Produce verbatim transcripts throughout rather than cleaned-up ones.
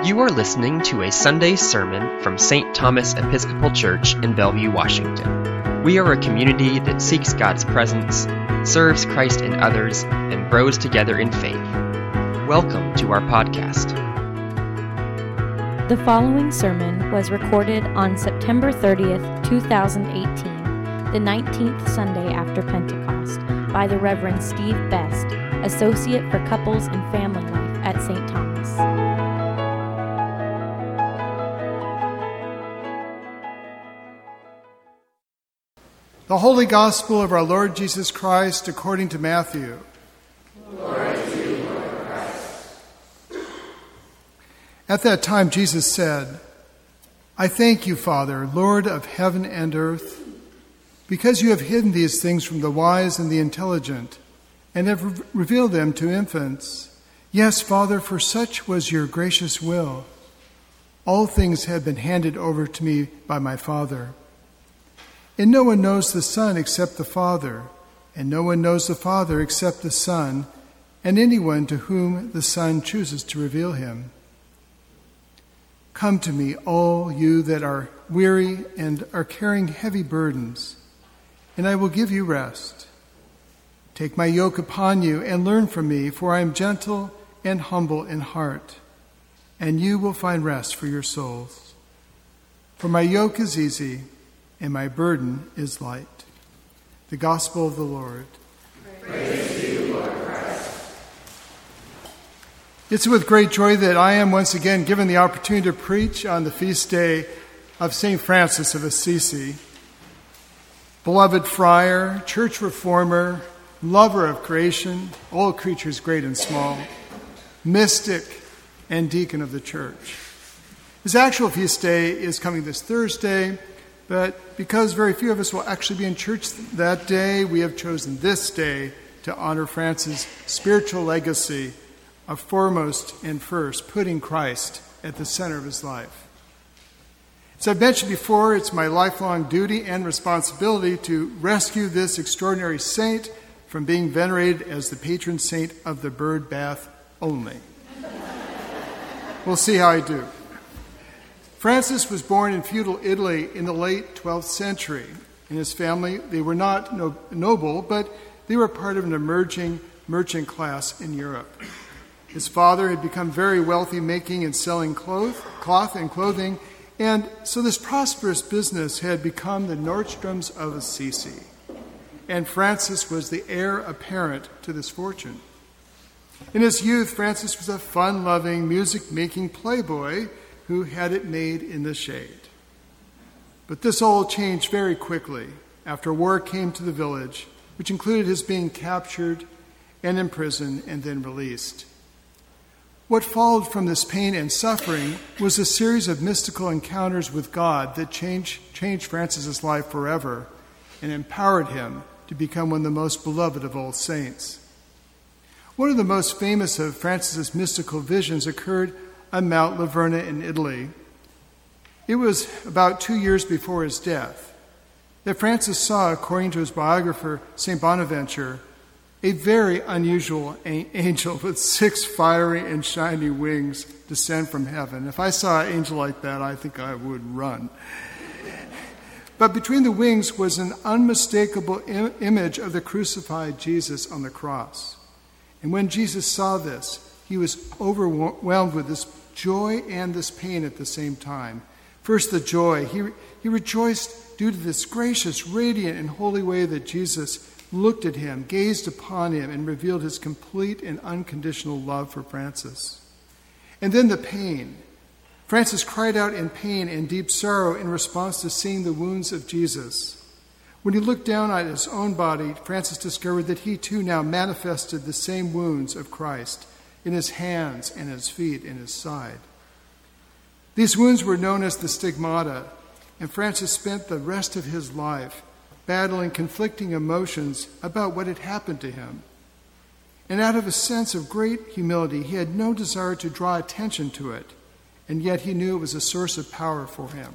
You are listening to a Sunday sermon from Saint Thomas Episcopal Church in Bellevue, Washington. We are a community that seeks God's presence, serves Christ in others, and grows together in faith. Welcome to our podcast. The following sermon was recorded on September thirtieth, twenty eighteen, the nineteenth Sunday after Pentecost, by the Reverend Steve Best, Associate for Couples and Family Life at Saint Thomas. The Holy Gospel of our Lord Jesus Christ according to Matthew. Glory to you, Lord Christ. At that time Jesus said, I thank you, Father, Lord of heaven and earth, because you have hidden these things from the wise and the intelligent, and have re- revealed them to infants. Yes, Father, for such was your gracious will. All things have been handed over to me by my Father. And no one knows the Son except the Father, and no one knows the Father except the Son, and anyone to whom the Son chooses to reveal him. Come to me, all you that are weary and are carrying heavy burdens, and I will give you rest. Take my yoke upon you and learn from me, for I am gentle and humble in heart, and you will find rest for your souls. For my yoke is easy, and my burden is light. The Gospel of the Lord. Praise to you, Lord Christ. It's with great joy that I am once again given the opportunity to preach on the feast day of Saint Francis of Assisi. Beloved friar, church reformer, lover of creation, all creatures great and small, mystic and deacon of the church. His actual feast day is coming this Thursday, but because very few of us will actually be in church that day, we have chosen this day to honor Francis' spiritual legacy of foremost and first, putting Christ at the center of his life. As I've mentioned before, it's my lifelong duty and responsibility to rescue this extraordinary saint from being venerated as the patron saint of the bird bath only. We'll see how I do. Francis was born in feudal Italy in the late twelfth century. In his family, they were not no- noble, but they were part of an emerging merchant class in Europe. His father had become very wealthy making and selling cloth, cloth and clothing, and so this prosperous business had become the Nordstroms of Assisi. And Francis was the heir apparent to this fortune. In his youth, Francis was a fun-loving, music-making playboy who had it made in the shade. But this all changed very quickly after war came to the village, which included his being captured and imprisoned and then released. What followed from this pain and suffering was a series of mystical encounters with God that changed, changed Francis's life forever and empowered him to become one of the most beloved of all saints. One of the most famous of Francis's mystical visions occurred on Mount Laverna in Italy. It was about two years before his death that Francis saw, according to his biographer, Saint Bonaventure, a very unusual angel with six fiery and shiny wings descend from heaven. If I saw an angel like that, I think I would run. But between the wings was an unmistakable im- image of the crucified Jesus on the cross. And when Jesus saw this, he was overwhelmed with this joy and this pain at the same time. First, the joy. He, he rejoiced due to this gracious, radiant, and holy way that Jesus looked at him, gazed upon him, and revealed his complete and unconditional love for Francis. And then the pain. Francis cried out in pain and deep sorrow in response to seeing the wounds of Jesus. When he looked down at his own body, Francis discovered that he too now manifested the same wounds of Christ in his hands and his feet and his side. These wounds were known as the stigmata, and Francis spent the rest of his life battling conflicting emotions about what had happened to him. And out of a sense of great humility, he had no desire to draw attention to it, and yet he knew it was a source of power for him.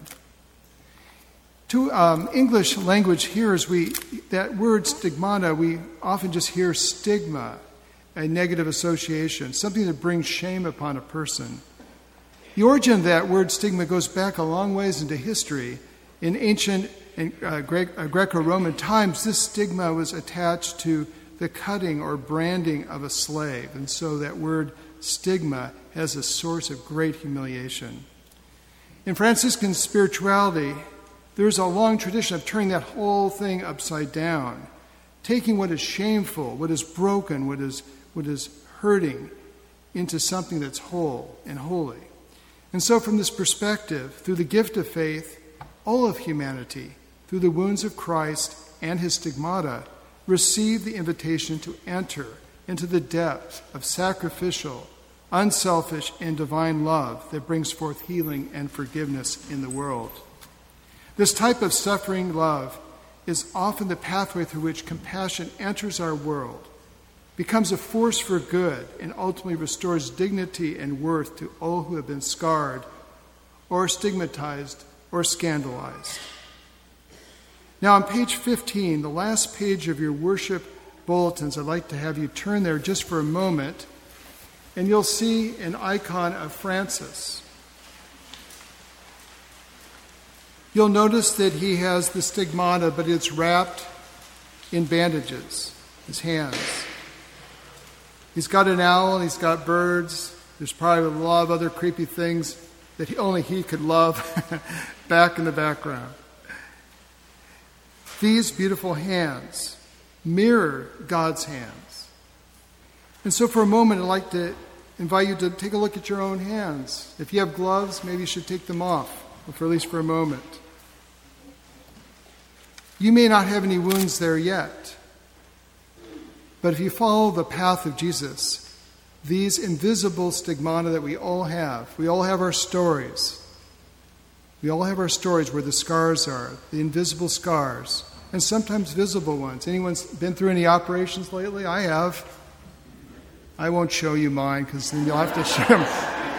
To um, English language hearers, we that word stigmata, we often just hear stigma, a negative association, something that brings shame upon a person. The origin of that word stigma goes back a long ways into history. In ancient and uh, Gre- uh, Greco-Roman times, this stigma was attached to the cutting or branding of a slave. And so that word stigma has a source of great humiliation. In Franciscan spirituality, there's a long tradition of turning that whole thing upside down, taking what is shameful, what is broken, what is, what is hurting, into something that's whole and holy. And so from this perspective, through the gift of faith, all of humanity, through the wounds of Christ and his stigmata, receive the invitation to enter into the depth of sacrificial, unselfish, and divine love that brings forth healing and forgiveness in the world. This type of suffering love is often the pathway through which compassion enters our world, becomes a force for good, and ultimately restores dignity and worth to all who have been scarred or stigmatized or scandalized. Now on page fifteen, the last page of your worship bulletins, I'd like to have you turn there just for a moment, and you'll see an icon of Francis. You'll notice that he has the stigmata, but it's wrapped in bandages, his hands. He's got an owl, and he's got birds. There's probably a lot of other creepy things that he, only he could love back in the background. These beautiful hands mirror God's hands. And so for a moment, I'd like to invite you to take a look at your own hands. If you have gloves, maybe you should take them off, or for at least for a moment. You may not have any wounds there yet, but if you follow the path of Jesus, these invisible stigmata that we all have, we all have our stories. We all have our stories where the scars are, the invisible scars, and sometimes visible ones. Anyone's been through any operations lately? I have. I won't show you mine because then you'll have to show them.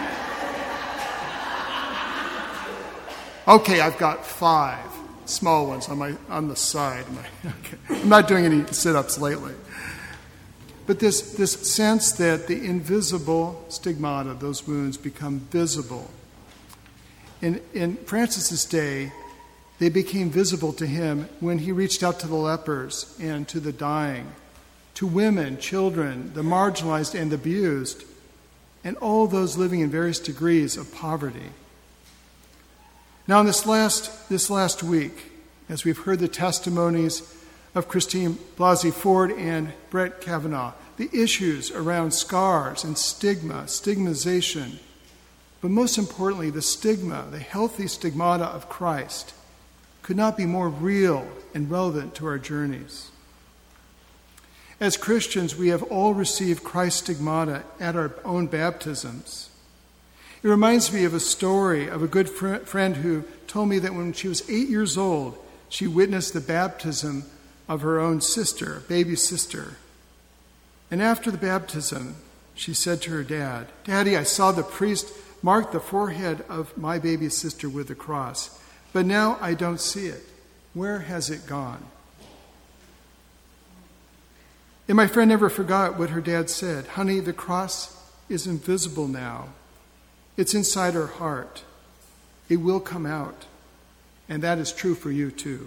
Okay, I've got five small ones on my on the side. My, okay. I'm not doing any sit-ups lately. But this, this sense that the invisible stigmata, those wounds, become visible. In, in Francis's day, they became visible to him when he reached out to the lepers and to the dying, to women, children, the marginalized and the abused, and all those living in various degrees of poverty. Now, in this last, this last week, as we've heard the testimonies of Christine Blasey Ford and Brett Kavanaugh, the issues around scars and stigma, stigmatization, but most importantly, the stigma, the healthy stigmata of Christ, could not be more real and relevant to our journeys. As Christians, we have all received Christ's stigmata at our own baptisms. It reminds me of a story of a good fr- friend who told me that when she was eight years old, she witnessed the baptism of her own sister, baby sister. And after the baptism, she said to her dad, "Daddy, I saw the priest mark the forehead of my baby sister with the cross, but now I don't see it. Where has it gone?" And my friend never forgot what her dad said. "Honey, the cross is invisible now. It's inside her heart. It will come out. And that is true for you too."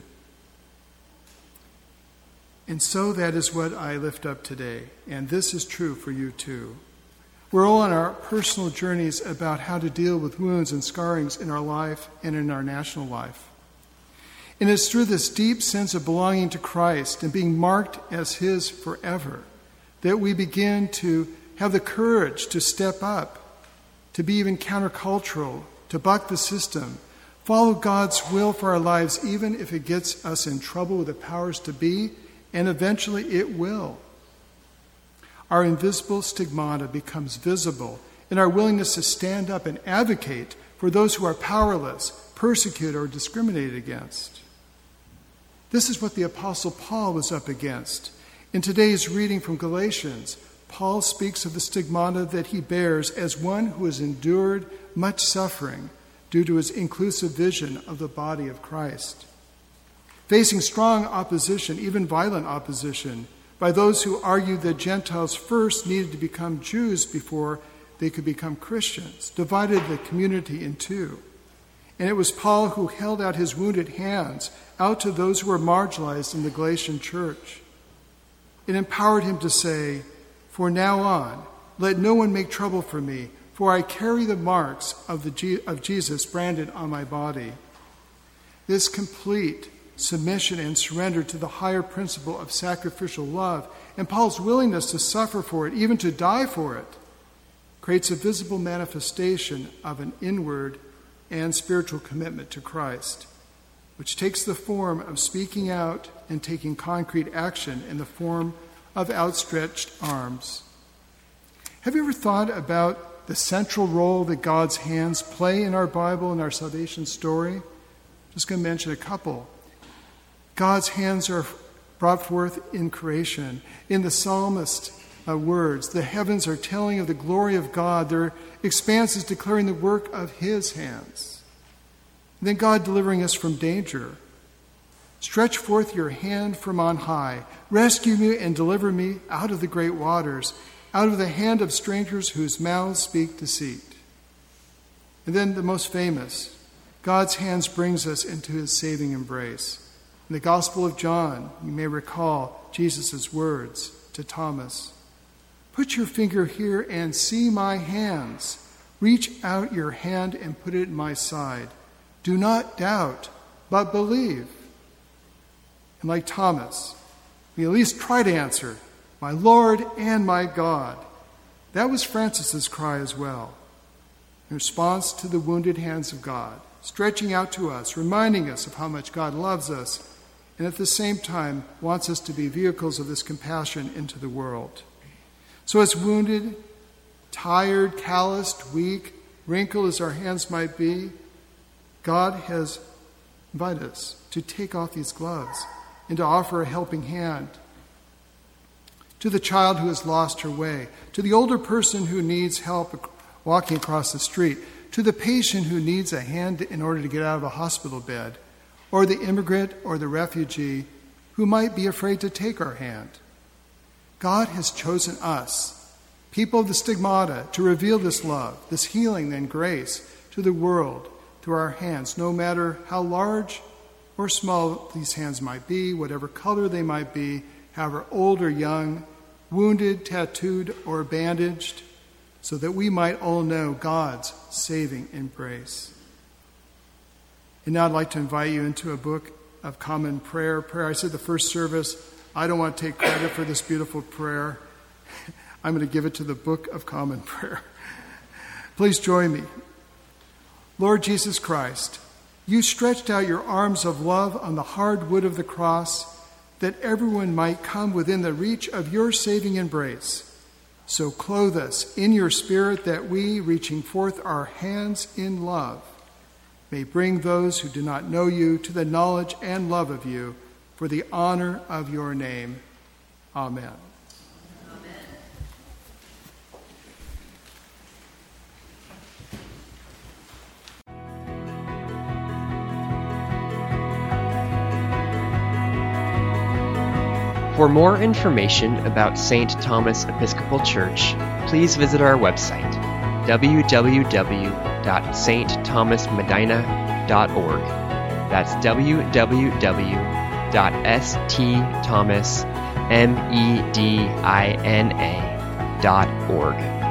And so that is what I lift up today. And this is true for you too. We're all on our personal journeys about how to deal with wounds and scarrings in our life and in our national life. And it's through this deep sense of belonging to Christ and being marked as his forever that we begin to have the courage to step up, to be even countercultural, to buck the system, follow God's will for our lives, even if it gets us in trouble with the powers to be, and eventually it will. Our invisible stigmata becomes visible in our willingness to stand up and advocate for those who are powerless, persecuted, or discriminated against. This is what the Apostle Paul was up against. In today's reading from Galatians, Paul speaks of the stigmata that he bears as one who has endured much suffering due to his inclusive vision of the body of Christ. Facing strong opposition, even violent opposition, by those who argued that Gentiles first needed to become Jews before they could become Christians, divided the community in two. And it was Paul who held out his wounded hands out to those who were marginalized in the Galatian church. It empowered him to say, "For now on, let no one make trouble for me, for I carry the marks of, the G- of Jesus branded on my body." This complete submission and surrender to the higher principle of sacrificial love, and Paul's willingness to suffer for it, even to die for it, creates a visible manifestation of an inward and spiritual commitment to Christ, which takes the form of speaking out and taking concrete action in the form of outstretched arms. Have you ever thought about the central role that God's hands play in our Bible and our salvation story? Just going to mention a couple. God's hands are brought forth in creation. In the psalmist uh, words, the heavens are telling of the glory of God. Their expanse is declaring the work of his hands. And then God delivering us from danger. "Stretch forth your hand from on high. Rescue me and deliver me out of the great waters, out of the hand of strangers whose mouths speak deceit." And then the most famous, God's hands brings us into his saving embrace. In the Gospel of John, you may recall Jesus' words to Thomas, "Put your finger here and see my hands. Reach out your hand and put it in my side. Do not doubt, but believe." And like Thomas, we at least try to answer, "My Lord and my God." That was Francis's cry as well, in response to the wounded hands of God, stretching out to us, reminding us of how much God loves us, and at the same time wants us to be vehicles of this compassion into the world. So as wounded, tired, calloused, weak, wrinkled as our hands might be, God has invited us to take off these gloves and to offer a helping hand to the child who has lost her way, to the older person who needs help walking across the street, to the patient who needs a hand in order to get out of a hospital bed, or the immigrant or the refugee who might be afraid to take our hand. God has chosen us, people of the stigmata, to reveal this love, this healing and grace to the world through our hands, no matter how large or small these hands might be, whatever color they might be, however old or young, wounded, tattooed, or bandaged, so that we might all know God's saving embrace. And now I'd like to invite you into a book of common prayer. Prayer, I said the first service, I don't want to take credit for this beautiful prayer. I'm going to give it to the Book of Common Prayer. Please join me. Lord Jesus Christ, you stretched out your arms of love on the hard wood of the cross that everyone might come within the reach of your saving embrace. So clothe us in your spirit that we, reaching forth our hands in love, may bring those who do not know you to the knowledge and love of you for the honor of your name. Amen. For more information about Saint Thomas Episcopal Church, please visit our website, w w w dot s t thomas medina dot org. That's w w w dot s t thomas medina dot org.